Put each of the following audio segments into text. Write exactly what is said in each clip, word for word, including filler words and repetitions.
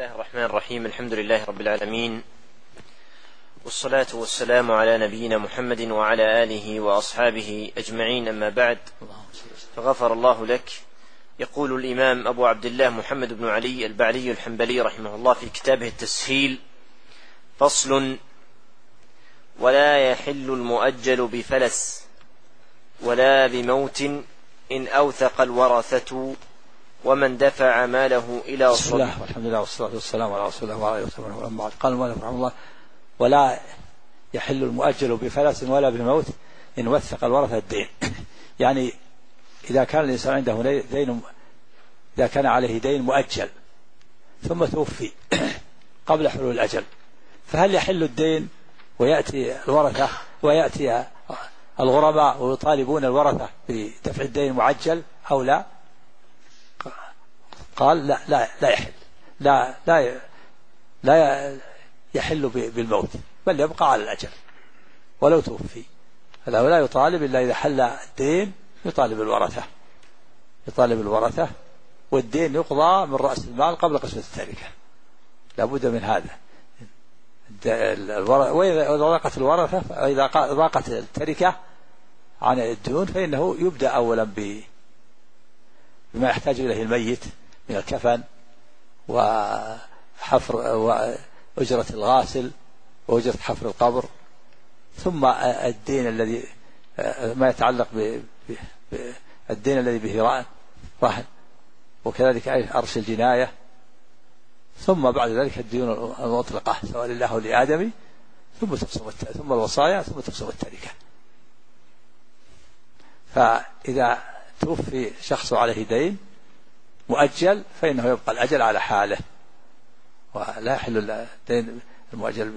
الله الرحمن الرحيم. الحمد لله رب العالمين، والصلاة والسلام على نبينا محمد وعلى آله وأصحابه أجمعين، أما بعد، فغفر الله لك. يقول الإمام أبو عبد الله محمد بن علي البعلي الحنبلي رحمه الله في كتابه التسهيل: فصل: ولا يحل المؤجل بفلس ولا بموت إن أوثق الورثة ومن دفع ماله إلى بسم الله والحمد لله والصلاة والسلام على رسول الله وعلى آله وصحبه وسلم. قال المؤلف رحمه الله: ولا يحل المؤجل بفلس ولا بموت إن وثق الورثة الدين. يعني إذا كان الإنسان عنده دين، إذا كان عليه دين مؤجل ثم توفي قبل حلول الأجل، فهل يحل الدين ويأتي الورثة ويأتي الغرباء ويطالبون الورثة بدفع الدين المعجل أو لا؟ قال لا لا لا يحل، لا لا لا يحل بالموت، بل يبقى على الأجل ولو توفي. فلا لا يطالب إلا إذا حل الدين، يطالب الورثة يطالب الورثة والدين يقضى من رأس المال قبل قسمة التركة. لا بد من هذا. وإذا ضاقت الورثة، وإذا ضاقت التركة عن الديون، فإنه يبدأ أولا بما يحتاج إليه الميت من الكفن وحفر وأجرة الغاسل وأجرة حفر القبر، ثم الدين الذي ما يتعلق بالدين الذي به رهن، وكذلك أرش الجناية، ثم بعد ذلك الديون المطلقة سواء لله أو لآدمي، ثم تقسم ثم الوصايا، ثم تقسم التركة. فإذا توفي شخص عليه دين مؤجل فإنه يبقى الأجل على حاله، ولا يحل الدين المؤجل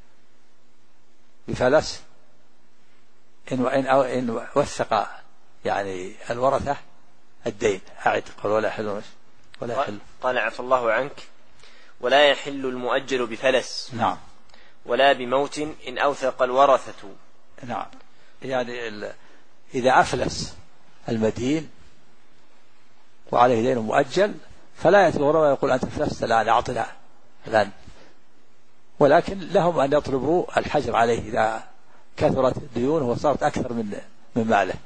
بفلس إن أو إن وثق يعني الورثة الدين. أعد قال ولا يحل ولا يحل قال عفى الله عنك: ولا يحل المؤجل بفلس نعم ولا بموت إن أوثق الورثة. نعم، يعني إذا أفلس المدين وعليه دين مؤجل فلا يأتي الغرباء ويقول أنت فلست الآن أعطنا الآن، ولكن لهم أن يطلبوا الحجر عليه إذا كثرت ديونه وصارت أكثر من من ماله.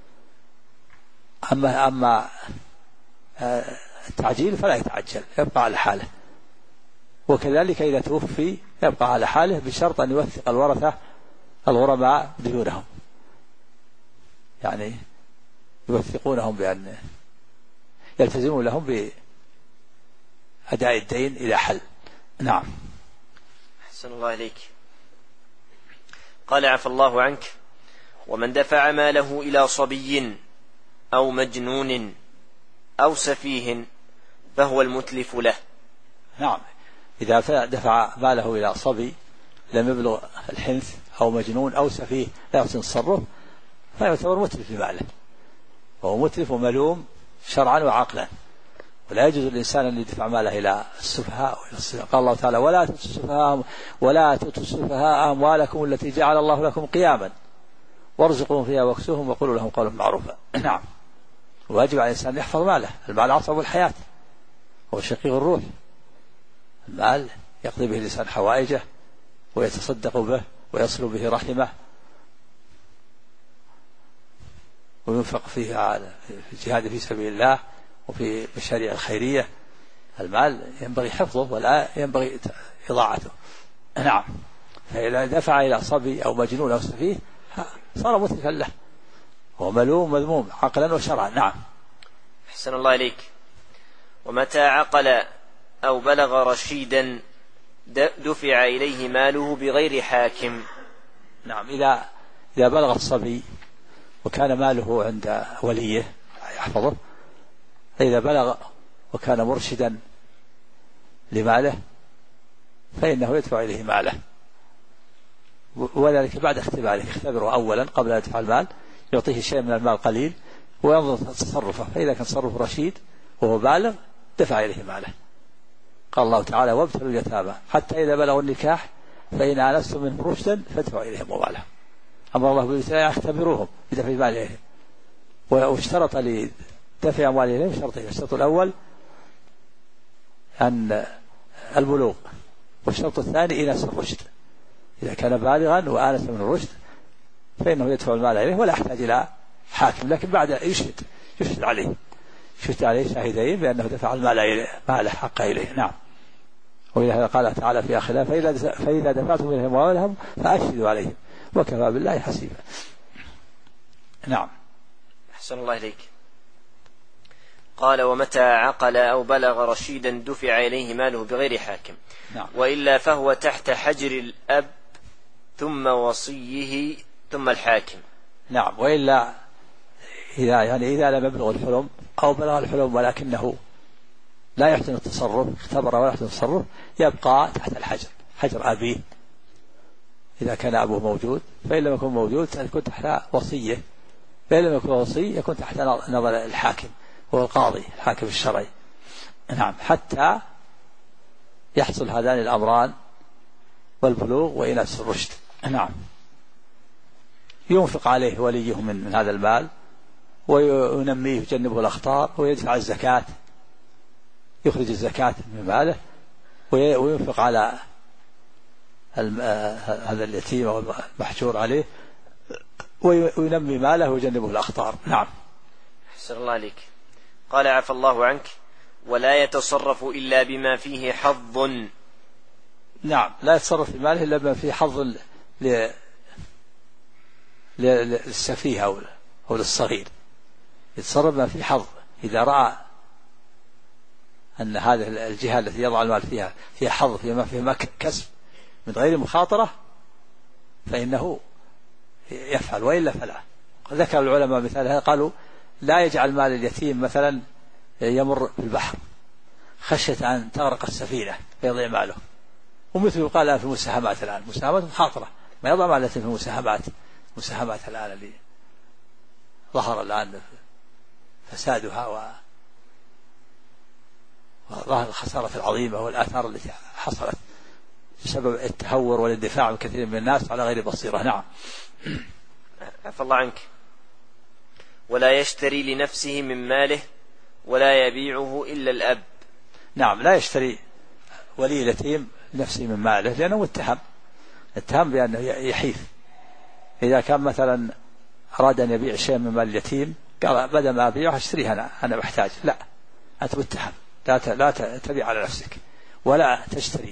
أما أما التعجيل فلا يتعجل، يبقى على حاله. وكذلك إذا توفي يبقى على حاله بشرط أن يوثق الورثة الغرباء ديونهم، يعني يوثقونهم بأن يلتزمون لهم بأداء الدين إذا حل. نعم. أحسن الله إليك. قال عفى الله عنك: ومن دفع ماله إلى صبي أو مجنون أو سفيه فهو المتلف له. نعم، إذا دفع ماله إلى صبي لم يبلغ الحنث أو مجنون أو سفيه لا يحسن التصرف، فيعتبر متلف لماله، وهو متلف وملوم شرعا وعقلا. ولا يجوز الإنسان أن يدفع ماله إلى السفهاء. قال الله تعالى: ولا تؤتوا السفهاء ولا تؤتوا السفهاء أموالكم التي جعل الله لكم قياما وارزقوهم فيها واكسوهم وقولوا لهم قولا معروفا. نعم، واجب على الإنسان يحفظ ماله. المال عصب الحياة، هو شقيق الروح. المال يقضي به الإنسان حوائجه ويتصدق به ويصل به رحمه وينفق فيه على الجهاد في سبيل الله وفي المشاريع الخيرية. المال ينبغي حفظه ولا ينبغي إضاعته. نعم، فإذا دفع إلى صبي أو مجنون أو سفيه صار متلفا له، هو ملوم مذموم عقلا وشرعا. نعم. أحسن الله إليك. ومتى عقل أو بلغ رشيدا دفع إليه ماله بغير حاكم. نعم، إذا إذا بلغ الصبي وكان ماله عند وليه يحفظه، فإذا بلغ وكان مرشدا لماله فإنه يدفع إليه ماله، وذلك بعد اختباره. يختبره أولا قبل أن يدفع المال، يعطيه شيء من المال قليل وينظر تصرفه، فإذا كان تصرفه رشيد وهو بالغ دفع إليه ماله. قال الله تعالى: وابتلوا اليتامى حتى إذا بلغوا النكاح فإن آنستم منهم رشدا فادفعوا إليهم أموالهم. أمر الله بالابتلاء يختبروهم بدفع مالهم، واشترط لدفع أموالهم شرطين: الشرط الأول أن البلوغ، والشرط الثاني إناس الرشد. إذا كان بالغا وآنس من الرشد فإنه يدفع المال إليه ولا يحتاج إلى حاكم، لكن بعد يشهد يشهد عليه يشهد عليه شاهدين بأنه دفع المال إليه مال حق إليه. نعم. وإذا قال تعالى في آخرها فإذا, فإذا دفعتم إليهم أموالهم فأشهدوا عليهم وكفى بالله حسيبا. نعم. أحسن الله إليك. قال ومتى عقل أو بلغ رشيدا دفع إليه ماله بغير حاكم. نعم. وإلا فهو تحت حجر الأب ثم وصيه ثم الحاكم. نعم. وإلا إذا يعني إذا لم يبلغ الحلم أو بلغ الحلم ولكنه لا يحسن التصرف، اختبر ولا يحسن التصرف، يبقى تحت الحجر، حجر أبيه إذا كان أبوه موجود، فإن لم يكن موجود يكون تحت وصيه، فإن لم يكن وصي يكون تحت نظر الحاكم هو القاضي الحاكم الشرعي. نعم. حتى يحصل هذان الأمران والبلوغ وإناس الرشد. نعم. ينفق عليه وليه من, من هذا المال وينميه يجنبه الأخطار ويدفع الزكاة، يخرج الزكاة من ماله وينفق على هذا اليتيم أو المحجور عليه وينمي ماله ويجنبه الأخطار. نعم. أحسن الله عليك. قال عفى الله عنك ولا يتصرف إلا بما فيه حظ. نعم. لا يتصرف في ماله إلا بما فيه حظ للسفيه أو للصغير، يتصرف ما فيه حظ. إذا رأى أن هذه الجهة التي يضع المال فيها فيها حظ فيما فيه كسب من غير مخاطرة فإنه يفعل، وإلا فلا. ذكر العلماء مثال قالوا لا يجعل مال اليتيم مثلا يمر في البحر خشية أن تغرق السفينة فيضيع ماله، ومثل قال في المساهمات الآن، مساهمات مخاطرة، ما يضع مال اليتيم في المساهمات. مساهمات الآن اللي ظهر الآن فسادها و وظهر الخسارة العظيمة والآثار التي حصلت بسبب التهور والاندفاع من كثير من الناس على غير بصيرة. نعم. عفى الله عنك. ولا يشتري لنفسه من ماله ولا يبيعه إلا الأب. نعم. لا يشتري ولي اليتيم نفسه من ماله لأنه متهم اتهم بأنه يحيف. إذا كان مثلا أراد أن يبيع شيء من مال اليتيم قال بدل ما أبيعه اشتريه أنا أنا محتاج، لا، أنت متهم، لا لا تبيع على نفسك ولا تشتري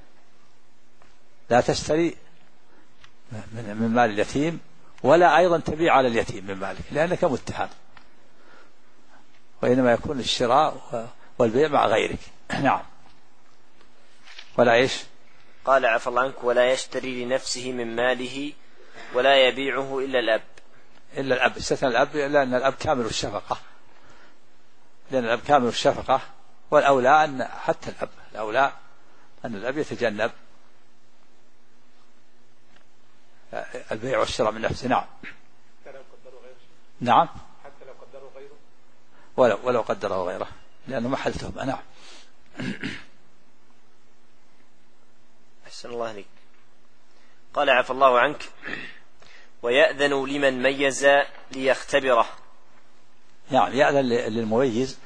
لا تشتري من, من مال اليتيم ولا أيضا تبيع على اليتيم من مالك لأنك متهم، وإنما يكون الشراء والبيع مع غيرك. نعم. ولا إيش؟ قال عفى الله عنك ولا يشتري لنفسه من ماله ولا يبيعه إلا الأب. إلا الأب، استثنى الأب لأن الأب كامل الشفقة، لأن الأب كامل الشفقة، والأولى أن حتى الأب الأولى أن الأب يتجنب البيع والشراء من نفسه. نعم. نعم. حتى لو قدروا غيره ولو ولو قدره غيره لأنه محل تهمة. نعم. أحسن الله عليك. قال عفى الله عنك ويأذن لمن ميز ليختبره. يعني يأذن للمميز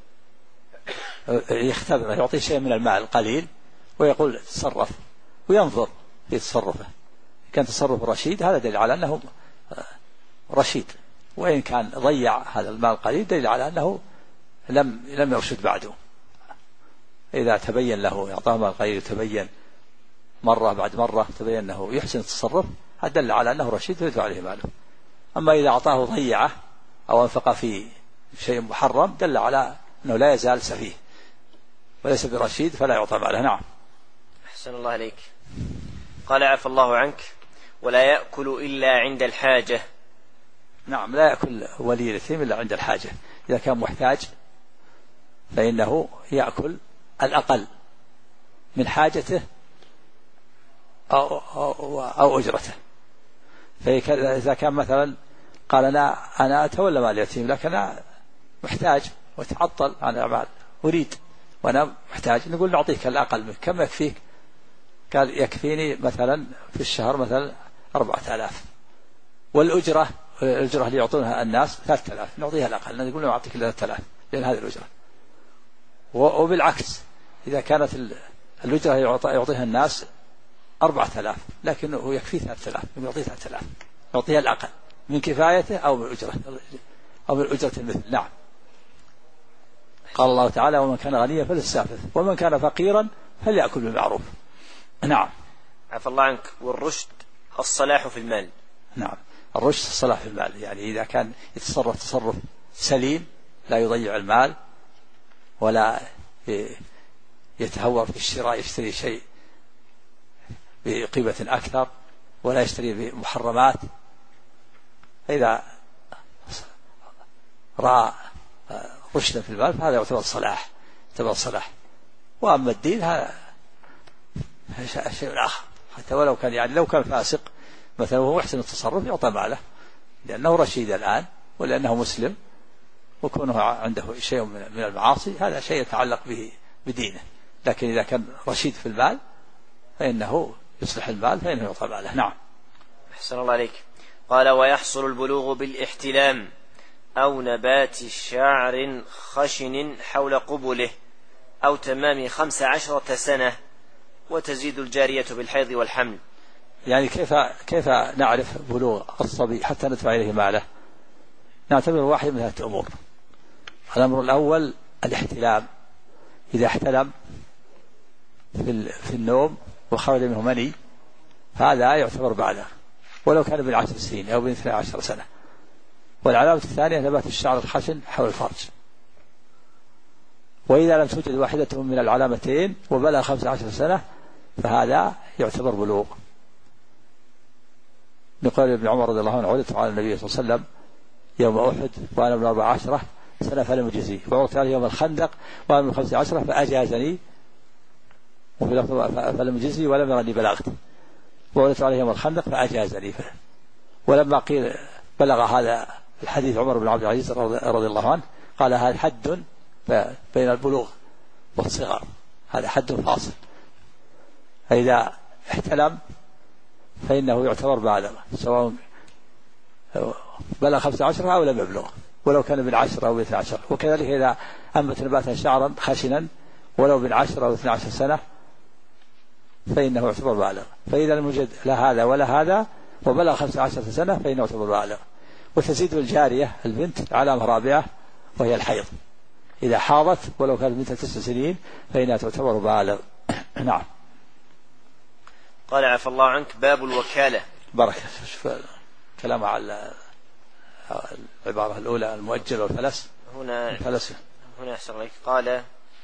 يختبره، يعطيه شيء من المال القليل ويقول تصرف وينظر في تصرفه، كان تصرف رشيد هذا دليل على أنه رشيد، وإن كان ضيع هذا المال القليل دليل على أنه لم لم يرشد بعده. إذا تبين له يعطاه مال قليل تبين مرة بعد مرة تبين أنه يحسن التصرف هذا دل على أنه رشيد ويدفع عليه ماله. أما إذا أعطاه ضيعه أو أنفق في شيء محرم دل على أنه لا يزال سفيه وليس برشيد فلا يعطى ماله. نعم. أحسن الله عليك. قال عفى الله عنك ولا يأكل إلا عند الحاجة. نعم. لا يأكل ولي اليتيم إلا عند الحاجة، إذا كان محتاج فإنه يأكل الأقل من حاجته أو, أو, أو أجرته. فإذا كان مثلا قال أنا, أنا أتولى مال اليتيم لكن أنا محتاج وتعطل عن الأعمال أريد وأنا محتاج، نقول نعطيك الأقل منك، كم يكفيك؟ قال يكفيني مثلا في الشهر مثلا أربعة آلاف، والأجرة الأجرة اللي يعطونها الناس ثلاثة آلاف، نعطيها الأقل، نقول نعطيك ثلاثة آلاف لأن هذه الأجرة. وبالعكس إذا كانت الأجرة يعطيها الناس أربعة آلاف لكنه يكفي ثلاثة آلاف، يعطيه ثلاثة آلاف، يعطيها الأقل من كفايته أو من أجرة أو من أجرة المثل. نعم. قال الله تعالى: ومن كان غنيا فليستعفف ومن كان فقيرا فليأكل بالمعروف. نعم. عفى الله عنك. والرشد الصلاح في المال. نعم، الرشد الصلاح في المال، يعني إذا كان يتصرف تصرف سليم لا يضيع المال ولا يتهور في الشراء، يشتري شيء بقيمة أكثر ولا يشتري بمحرمات. إذا رأى رشدا في المال فهذا يعتبر صلاح، يعتبر صلاح. وأما الدين هذا شيء آخر، حتى ولو كان يعني لو كان فاسق مثلا وهو محسن التصرف يعطى ماله لأنه رشيد الآن ولأنه مسلم، وكونه عنده شيء من المعاصي هذا شيء يتعلق به بدينه. لكن إذا كان رشيد في المال فإنه يصلح المال فإنه يعطى ماله. نعم. أحسن الله عليك. قال: ويحصل البلوغ بالاحتلام أو نبات شعر خشن حول قبله أو تمام خمس عشرة سنة، وتزيد الجارية بالحيض والحمل. يعني كيف كيف نعرف بلوغ الصبي حتى ندفع إليه ماله؟ نعتبر واحد من هذه الأمور. الأمر الأول الاحتلام، إذا احتلم في في النوم وخرج منه مني هذا يعتبر بالغ ولو كان بالعشر سنين أو باثنى عشر سنة. والعلامة الثانية نبات الشعر الخشن حول الفرج. وإذا لم توجد واحدة من العلامتين وبلغ خمس عشر سنة فهذا يعتبر بلوغ. نقول ابن عمر رضي الله عنه: عرضت على النبي صلى الله عليه وسلم يوم أحد وأنا ابن أربع عشرة سنة فلم يجزني، وعرضت عليه يوم الخندق وأنا ابن خمس عشرة فأجازني، وفي لفظ فلم يجزني ولم يرني بلغت، وعرضت عليه يوم الخندق فأجازني. ولما قيل بلغ هذا الحديث عمر بن عبد العزيز رضي الله عنه قال: هذا حد بين البلوغ والصغر، هذا حد فاصل. فإذا احتلم فإنه يعتبر بالغ سواء بلغ خمسة عشر أو لم يبلغ ولو كان بالعشر أو باثنى عشر. وكذلك إذا أنبت نباتا شعرا خشنا ولو بالعشر أو اثنى عشر سنة فإنه يعتبر بالغ. فإذا لم يوجد لا هذا ولا هذا وبلغ خمسة عشر سنة فإنه يعتبر بالغ. وتزيد الجارية البنت علامة رابعة وهي الحيض، إذا حاضت ولو كانت بنت تسع سنين فإنها تعتبر بالغ. نعم. قال: عفى الله عنك. باب الوكالة. بركة. شوف كلام على العبارة الأولى المؤجل والفلس. هنا الفلس هنا أحسن عليك. قال: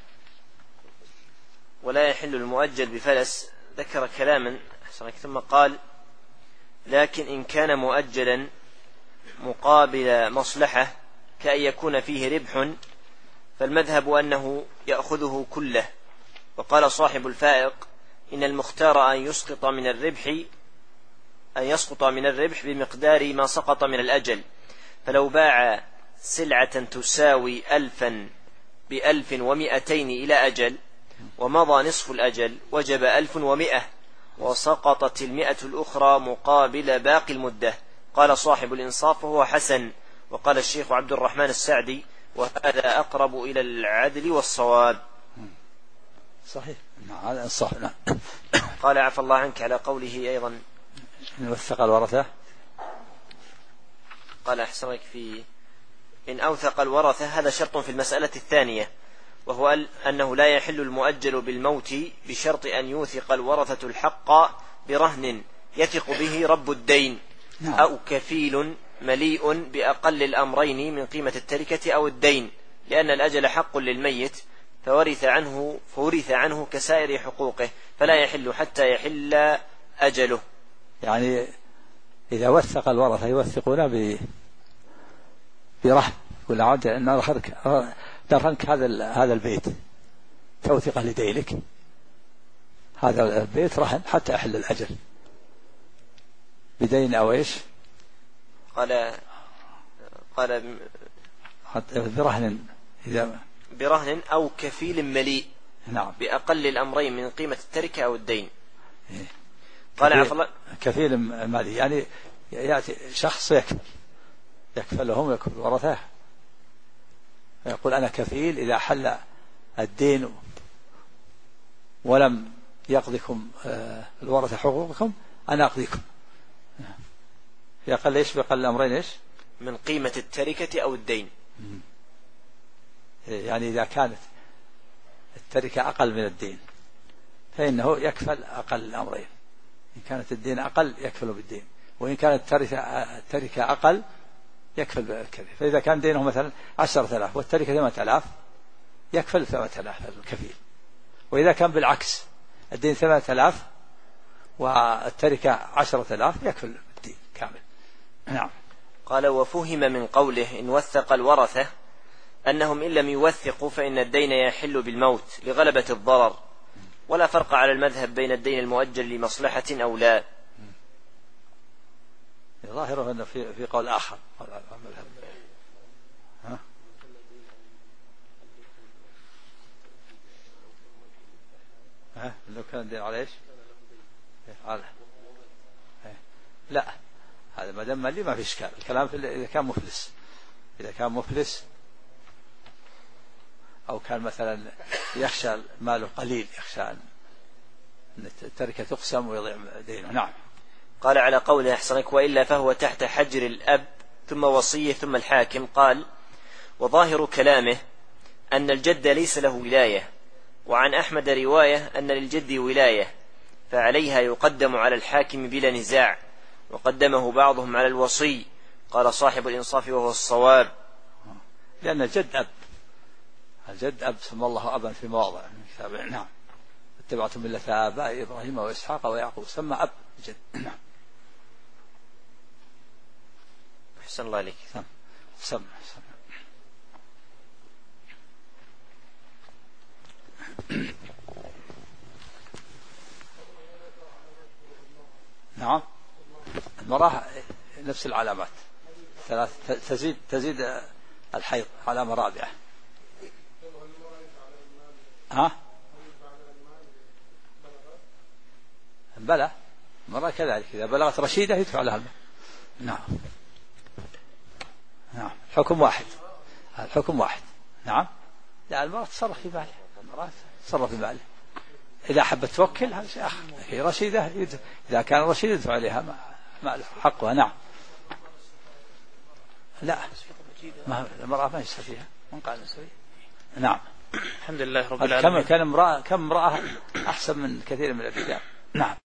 ولا يحل المؤجل بفلس. ذكر كلاما أحسن عليك ثم قال: لكن إن كان مؤجلا مقابل مصلحة كأن يكون فيه ربح فالمذهب أنه يأخذه كله. وقال صاحب الفائق: إن المختار أن يسقط من الربح أن يسقط من الربح بمقدار ما سقط من الأجل، فلو باع سلعة تساوي ألفا بألف ومئتين إلى أجل ومضى نصف الأجل وجب ألف ومئة وسقطت المئة الأخرى مقابل باقي المدة. قال صاحب الإنصاف: وهو حسن. وقال الشيخ عبد الرحمن السعدي: وهذا أقرب إلى العدل والصواب. صحيح. نعم صح. نعم. قال: عفى الله عنك. على قوله أيضا: وثق الورثة. قال: أحسنك في إن أوثق الورثة. هذا شرط في المسألة الثانية، وهو أنه لا يحل المؤجل بالموت بشرط أن يوثق الورثة الحق برهن يثق به رب الدين. نعم. أو كفيل مليء بأقل الأمرين من قيمة التركة أو الدين، لأن الأجل حق للميت فورث عنه فورث عنه كسائر حقوقه، فلا يحل حتى يحل أجله. يعني إذا وثق الورثة يوثقون ب برهن، ولا عاد أن نرهنك نرهنك هذا هذا البيت توثيقا لدينك، هذا البيت رهن حتى يحل الأجل بدين أو إيش؟ قال قال برهن إذا برهن أو كفيل مليء. نعم. بأقل الأمرين من قيمة التركة أو الدين. إيه. قال عفى الله. كفيل مالي يعني يأتي شخص يكفل يكفلهم يكفل ورثه، يقول أنا كفيل إذا حل الدين ولم يقضكم الورثة حقوقكم أنا أقضيكم. يقل إيش بقل الأمرين إيش؟ من قيمة التركة أو الدين. يعني إذا كانت التركة أقل من الدين فإنه يكفل أقل الأمرين. إن كانت الدين أقل يكفل بالدين، وإن كانت التركة أقل يكفل بالكفيل. فإذا كان دينه مثلا عشرة آلاف والتركة ثمانية آلاف يكفل ثمانية آلاف الكفيل. وإذا كان بالعكس الدين ثمانية آلاف والتركة عشرة آلاف يكفل الدين كامل. نعم. قال: وفهم من قوله إن وثق الورثة أنهم إن لم يوثقوا فإن الدين يحل بالموت لغلبة الضرر، ولا فرق على المذهب بين الدين المؤجل لمصلحة أو لا. ظاهره أنه في في قول آخر. ها؟ ها؟ لو كان الدين على إيش؟ على لا، هذا ما دام مالي ما في إشكال. الكلام في إذا كان مفلس، إذا كان مفلس أو كان مثلا يخشى ماله قليل، يخشى أن التركة تقسم ويضيع دينه. نعم. قال: على قوله أحسنك: وإلا فهو تحت حجر الأب ثم وصيه ثم الحاكم. قال: وظاهر كلامه أن الجد ليس له ولاية، وعن أحمد رواية أن للجد ولاية، فعليها يقدم على الحاكم بلا نزاع، وقدمه بعضهم على الوصي. قال صاحب الإنصاف وهو الصواب. لأن الجد أب، الجد أب سمى الله أبا في مواضع من كتابه. نعم. اتبعتم ملة آباء إبراهيم وإسحاق ويعقوب، سمى أب جد. نعم. أحسن الله عليك. سم سم سم. نعم. المرأة نفس العلامات ثلاث، تزيد تزيد الحيض علامة رابعة. ها؟ بلى المرأة كذلك إذا بلغت رشيدة يدفع لها المال. نعم. نعم. الحكم واحد، الحكم واحد. نعم. لا، المرأة تصرف في ماله، المرأة تصرف في ماله. إذا حبت توكل هذا شيء آخر. هي رشيدة يدفع. إذا كان رشيد يدفع عليها ماله حقها. نعم. لا، ما المرأة ما يستفيها من قال نسوي. نعم. الحمد لله رب العالمين. كم كان امرأة كم امرأة أحسن من كثير من الرجال. نعم.